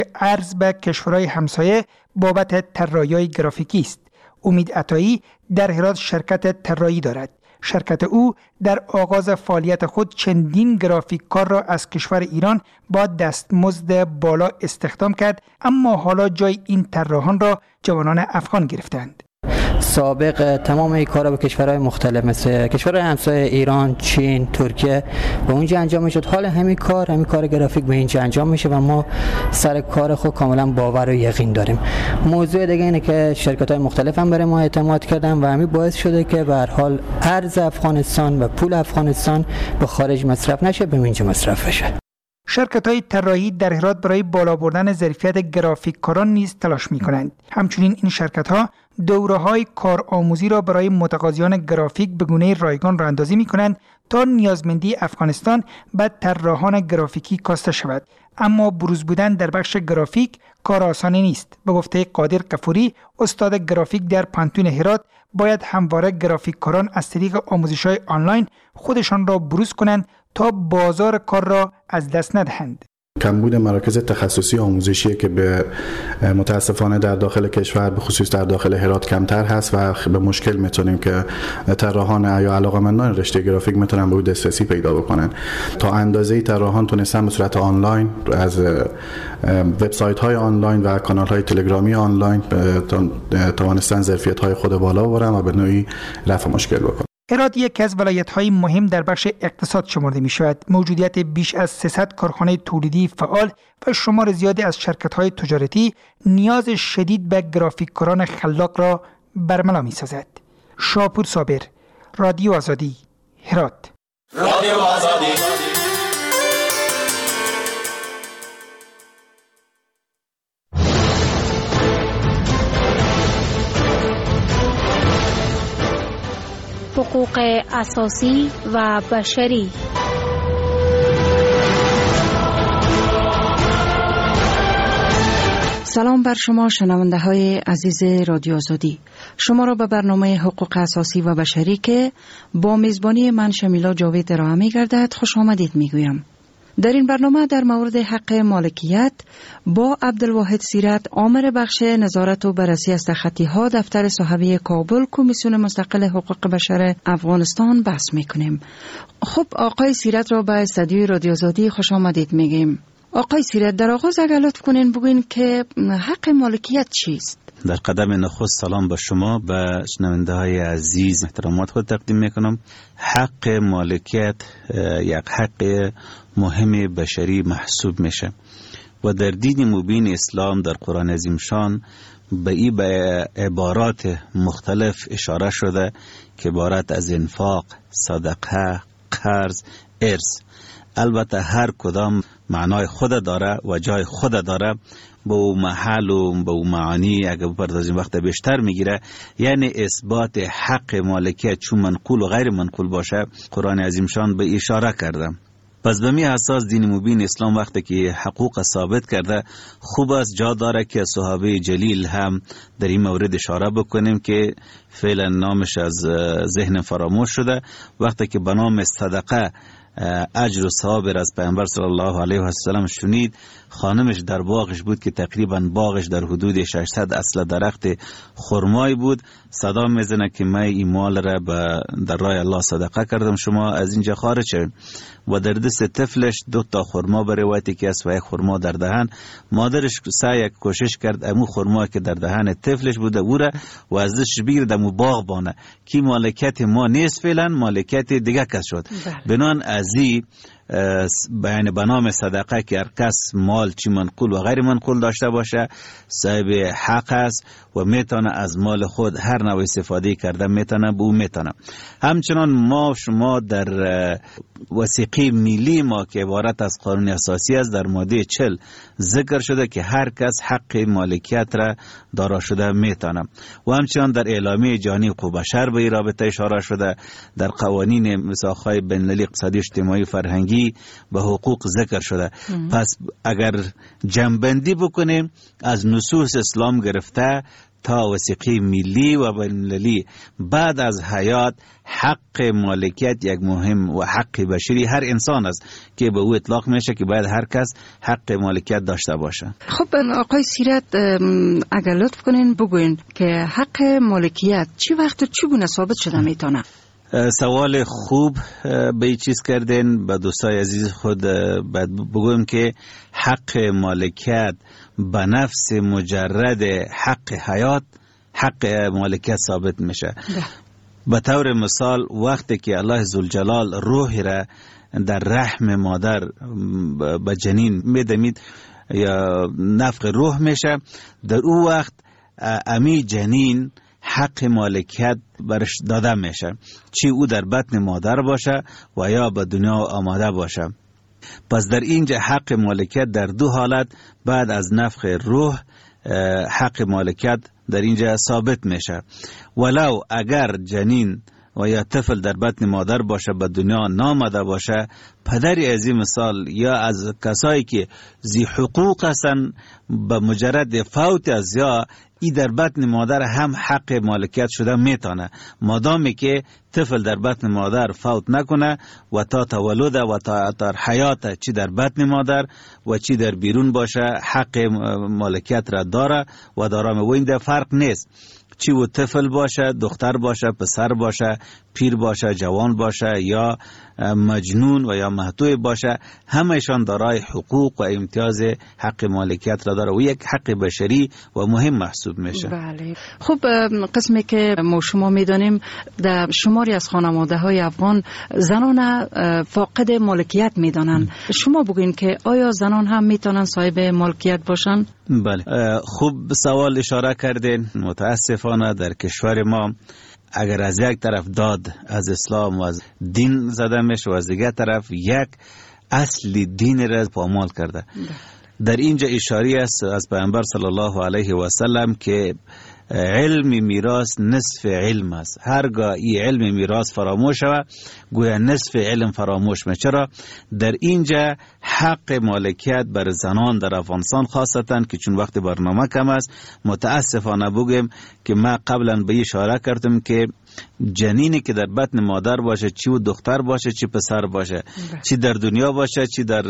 ارز به کشورهای همسایه بابت طراحی گرافیکی است. امید عطایی در هرات شرکت طراحی دارد. شرکت او در آغاز فعالیت خود چندین گرافیک کار را از کشور ایران با دستمزد بالا استخدام کرد، اما حالا جای این طراحان را جوانان افغان گرفتند. سابق تمام این کارا به کشورهای مختلف مثل کشورهای همسایه ایران، چین، ترکیه به اونجا انجام میشد. حال همین کار گرافیک به اینجا انجام میشه و ما سر کار خود کاملا باور و یقین داریم. موضوع دیگه اینه که شرکت‌های مختلف هم برای ما اعتماد کردن و همین باعث شده که به هر حال ارز افغانستان و پول افغانستان به خارج مصرف نشه، به اینجا مصرف بشه. شرکت‌های طراحی در هرات برای بالا بردن ظرفیت گرافیک کاران نیز تلاش می‌کنند. همچنین این شرکت‌ها دوره‌های کارآموزی را برای متقاضیان گرافیک به گونه رایگان راه‌اندازی می‌کنند تا نیازمندی افغانستان به طراحان گرافیکی کاسته شود. اما بروز بودن در بخش گرافیک کار آسانی نیست. به گفته قادر قفوری، استاد گرافیک در پانتون هرات، باید همواره گرافیک کاران از طریق آموزش‌های آنلاین خودشان را بروز کنند تا بازار کار را از دست ندهند. کمبود مراکز تخصصی آموزشی که به متاسفانه در داخل کشور به خصوص در داخل هرات کمتر هست و به مشکل میتونیم که طراحان یا علاقه‌مندان رشته گرافیک میتونن به دسترسی پیدا بکنن. تا اندازه‌ای طراحان تونستن به صورت آنلاین از وبسایت‌های آنلاین و کانال‌های تلگرامی آنلاین توانستن ظرفیت‌های خود بالا ببرن و به نوعی رفع مشکل بکنن. هرات یکی از ولایت‌های مهم در بخش اقتصاد شمرده می‌شود. موجودیت بیش از 300 کارخانه تولیدی فعال و شمار زیادی از شرکت‌های تجارتی نیاز شدید به گرافیک‌کاران خلاق را برملا می‌سازد. شاپور صابر، رادیو آزادی، هرات. رادیو آزادی. حقوق اساسی و بشری. سلام بر شما شنونده های عزیز رادیو آزادی. شما را به برنامه حقوق اساسی و بشری که با میزبانی من شمیلا جاوید ارائه می گردد خوش آمدید می گویم. در این برنامه در مورد حق مالکیت با عبدالواحد سیرت، آمر بخش نظارت و بررسی از تخطی‌ها دفتر صحوی کابل کمیسیون مستقل حقوق بشر افغانستان بحث میکنیم. خب آقای سیرت را به استودیوی رادیو آزادی خوش آمدید میگیم. آقای سیرت، در آغاز اگر لطف کنین بگوین که حق مالکیت چیست؟ در قدم نخست سلام به شما و شنونده های عزیز احترامات خود تقدیم میکنم. حق مالکیت یک حق مهم بشری محسوب میشه و در دین مبین اسلام در قرآن عظیم شان به این به عبارات مختلف اشاره شده که عبارت از انفاق، صدقه، قرض، ارث. البته هر کدام معنای خود داره و جای خود داره، با او محل و با او معانی اگر بپردازیم وقت بیشتر میگیره. یعنی اثبات حق مالکیت چون منقول و غیر منقول باشه قرآن عظیم شان به اشاره کرده. پس به می اساس دین مبین اسلام وقتی که حقوق ثابت کرده، خوب است جا داره که صحابه جلیل هم در این مورد اشاره بکنیم که فعلا نامش از ذهن فراموش شده. وقتی که به نام صدقه اجر و ثواب از پیامبر صلی الله علیه و سلم شنید، خانمش در باغش بود که تقریبا باغش در حدود 600 اصل درخت خرمای بود. صدا میزنه که من این مال را در راه الله صدقه کردم، شما از اینجا خارج شوید. و در دست طفلش 2 تا خرما به روایتی که است و 1 خرما در دهن. مادرش سعی کوشش کرد امو خرما که در دهن طفلش بوده او را و از دستش بگیرد امو باغ بانه که مالکیت ما نیست، فعلا مالکیت دیگه کس شد. بنان ازی بیان به نام صدقه که هر کس مال چی منقول و غیر منقول داشته باشه صاحب حق است و میتونه از مال خود هر نوع استفاده کرده میتونه به او میتونه. همچنان ما شما در وثیقه ملی ما که عبارت از قانون اساسی است در ماده 40 ذکر شده که هر کس حق مالکیت را دارا شده میتونه و همچنان در اعلامیه جهانی حقوق بشر به این رابطه اشاره شده. در قوانین میثاق‌های بین‌المللی اقتصادی اجتماعی فرهنگی به حقوق ذکر شده. پس اگر جمع‌بندی بکنیم از نصوص اسلام گرفته تا وثیقه ملی و بین‌المللی بعد از حیات حق مالکیت یک مهم و حق بشری هر انسان است که به او اطلاق میشه که باید هر کس حق مالکیت داشته باشه. خب آقای سیرت، اگر لطف کنین بگوین که حق مالکیت چی وقت چگونه ثابت شده میتونه؟ سوال خوب به این چیز کردین. به دوستای عزیز خود بگویم که حق مالکیت به نفس مجرد حق حیات حق مالکیت ثابت میشه. به طور مثال وقتی که الله ذوالجلال روحی را در رحم مادر به جنین میدمید یا نفخ روح میشه، در او وقت امی جنین حق مالکیت برش داده میشه، چی او در بطن مادر باشه و یا به دنیا آماده باشه. پس در اینجا حق مالکیت در دو حالت بعد از نفخ روح حق مالکیت در اینجا ثابت میشه. ولو اگر جنین و یا طفل در بطن مادر باشه به دنیا نامده باشه، پدری از این مثال یا از کسایی که ذی حقوق هستن به مجرد فوت از یا ای در بطن مادر هم حق مالکیت شده میتونه، مادامی که طفل در بطن مادر فوت نکنه و تا تولد و تا حیات چی در بطن مادر و چی در بیرون باشه حق مالکیت را داره و دارم. و این در فرق نیست چی و طفل باشه، دختر باشه، پسر باشه، پیر باشه، جوان باشه یا مجنون و یا محتوی باشه، همهشان دارای حقوق و امتیاز حق مالکیت را داره و یک حق بشری و مهم محسوب میشه. بله. خب قسمی که ما شما میدانیم در شماری از خانواده های افغان زنان فاقد مالکیت میدانن. شما بگوین که آیا زنان هم میتونن صاحب مالکیت باشن؟ بله، خوب سوال اشاره کردین. متاسفانه در کشور ما اگر از یک طرف داد از اسلام و از دین زده میشه و از دیگر طرف یک اصل دین را پامال کرده. در اینجا اشاره است از پیامبر صلی الله علیه و سلم که علم میراث نصف علم است. هرگاه این علم میراث فراموش شود گویا نصف علم فراموش میشه. چرا؟ در اینجا حق مالکیت بر زنان در افغانستان خاصتا که چون وقت برنامه کم است متاسفانه بگم که ما قبلا به اشاره کردم که جنینی که در بطن مادر باشه، چی و دختر باشه چی پسر باشه، چی در دنیا باشه چی در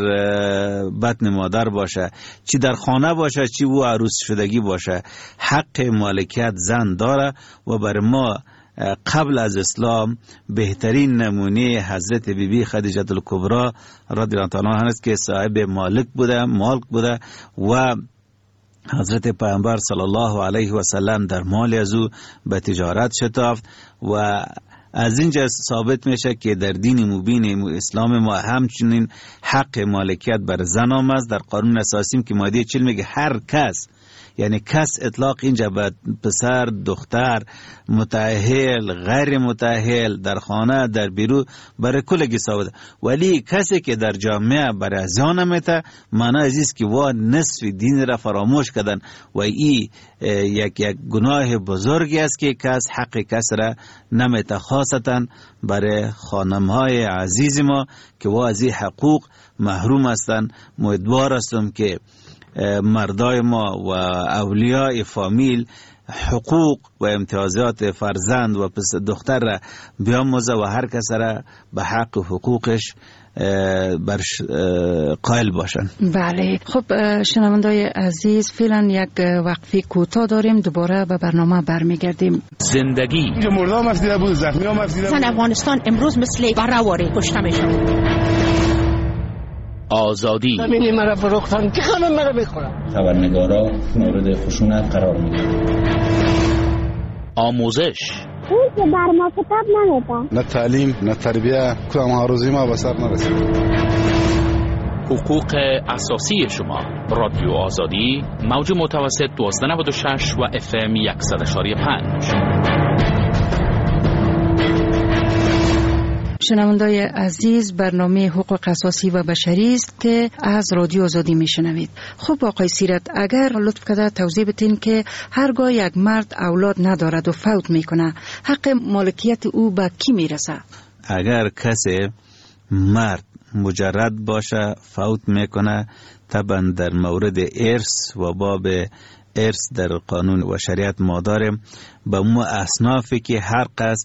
بطن مادر باشه، چی در خانه باشه چی و عروس شدگی باشه، حق مالکیت زن داره. و بر ما قبل از اسلام بهترین نمونه حضرت بیبی خدیجه الکبری رضی الله عنها است که صاحب مالک بوده و حضرت پیامبر صلی الله علیه و سلم در مال از او به تجارت شتافت و از اینجا ثابت میشه که در دین مبین اسلام ما همچنین حق مالکیت بر زن آمد. در قانون اساسی که ماده 40 میگه هر کس، یعنی کس اطلاق اینجا به پسر، دختر، متأهل، غیر متأهل، در خانه، در بیرون برای کلگی ثابت. ولی کسی که در جامعه برای زیان میته معنی عزیز که وا نصف دین را فراموش کردن و این یک گناه بزرگی است که کس حق کس را نمیته، خاصتا برای خانمهای عزیز ما که وا از این حقوق محروم هستند. امیدوار هستم که مردای ما و اولیاء فامیل حقوق و امتیازات فرزند و پس دختر را بیاموزه و هر کس را به حق و حقوقش قائل باشن. بله. خب شنوندای عزیز، فعلا یک وقفه کوتاه داریم، دوباره به برنامه برمیگردیم. زندگی مردم مفیده بود، زخمی ها مفیده بود. افغانستان امروز مثل برهواره کشته میشن. آزادی همین مرا فروختن که همه مرا بخورن. خبرنگارا مورد خشونت قرار میدن. آموزش اون که بر ما کتاب نمیدن. نه تعلیم نه تربیه، کدام آروزی ما به سر نرسید. حقوق اساسی شما. رادیو آزادی، موج متوسط 1296 و FM 100.5. شنوندای عزیز، برنامه حقوق اساسی و بشری است که از رادیو آزادی میشنوید. خب آقای سیرت، اگر لطف کرده توضیح بدین که هرگاه یک مرد اولاد ندارد و فوت میکنه حق مالکیت او به کی میرسه؟ اگر کسی مرد مجرد باشه فوت میکنه طبعا در مورد ارث و باب ارث در قانون و شریعت ما داریم به مو اصنافی که هر قصد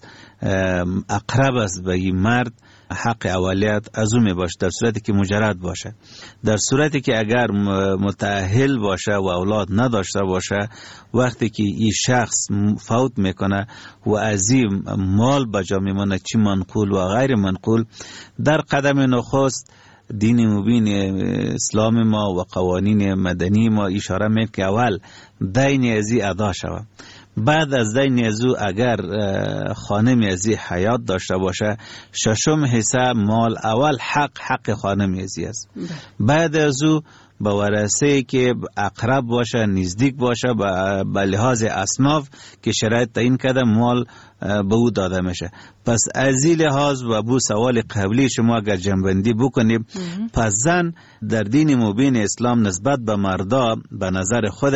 اقرب است به این مرد حق اولیت از او می باشه، در صورتی که مجرد باشه. در صورتی که اگر متأهل باشه و اولاد نداشته باشه، وقتی که این شخص فوت میکنه و از این مال بجا میمونه، چی منقول و غیر منقول، در قدم نخست دین مبین اسلام ما و قوانین مدنی ما اشاره میکنه که اول دین ازی ادا شود. بعد از دین ازو اگر خانم ازی حیات داشته باشه، ششم حصه مال اول حق خانم ازی است. بعد ازو به ورثه که اقرب باشه، نزدیک باشه، به لحاظ اصناف که شرایط تعیین کرده مال به او داده میشه. پس از این لحاظ و بو سوال قبلی شما اگر جنبندی بکنیم، پس زن در دین مبین اسلام نسبت به مردا به نظر خود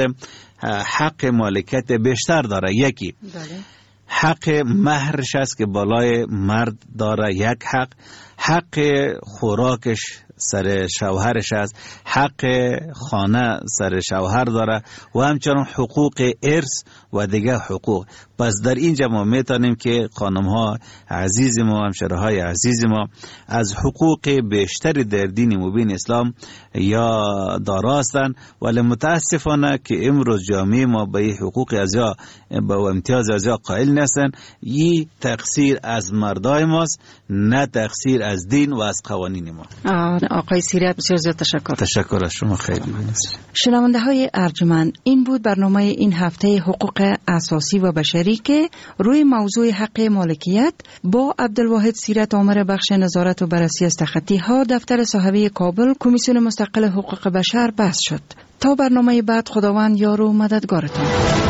حق مالکیت بیشتر داره. یکی حق مهرش است که بالای مرد داره، یک حق خوراکش سر شوهرش است، حق خانه سر شوهر داره و همچنان حقوق ارث و دیگه حقوق. پس در اینجا ما میتونیم که خانم ها عزیز ما، همشهره های عزیز ما از حقوق بیشتری در دین مبین اسلام یا داراستن، ولی متاسفانه که امروز جامعه ما به حقوق ازیا به امتیاز ازیا قائل نیستن. این تقصیر از مردای ماست، نه تقصیر از دین و از قوانین ما. آقای سیرت بسیار زیاد تشکر. تشکر از شما، خیلی ممنون. شنونده های ارجمند، این بود برنامه این هفته حقوق اساسی و بشری که روی موضوع حق مالکیت با عبدالواحد سیرت آمر بخش نظارت و بررسی از تخطی ها دفتر صاحبه کابل کمیسیون مستقل حقوق بشر بحث شد. تا برنامه بعد، خداوند یار و مددگارتان.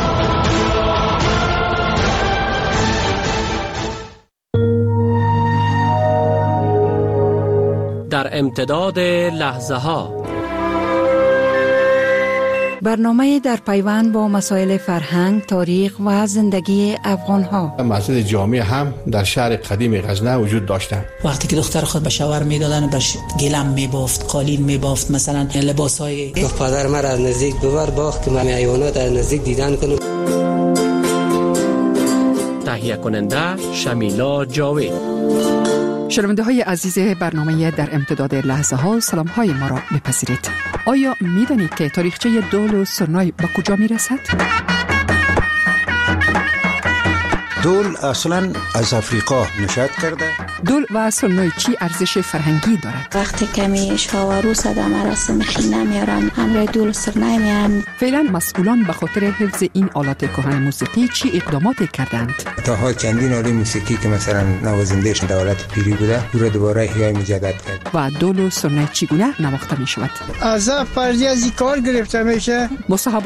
در امتداد لحظه ها، برنامه در پیوند با مسائل فرهنگ، تاریخ و زندگی افغان ها. مسجد جامع هم در شهر قدیم غزنه وجود داشته. وقتی که دختر خود به شوهر میدادن بهش گلم میبافت، قالین میبافت، مثلا لباسای. گفت پدر من از نزدیک ببر باخت که من حیوانات از نزدیک دیدن کنم. تهیه کننده شمیلا جاوید. شنونده های عزیز برنامه در امتداد لحظه ها، سلام های ما را بپذیرید. آیا می دانید که تاریخچه دول و سرنای به کجا می رسد؟ دول اصلا از افریقا نشأت کرده. دول و سرنای چی ارزش فرهنگی دارد؟ وقتی کمی شاوروس در مراسم خینه میارن، همراه دول و سرنای میارن. فعلا مسئولان به خاطر حفظ این آلات کهن موسیقی چی اقدامات کردند؟ تا حال چندین آله موسیقی که مثلا نوازنده‌اش دولت پیری بوده، او را دوباره احیای مجدد کرد. و دول و سرنای چگونه نواخته می شود؟ از فرضی از این کار گرفته میشه. مصاحبه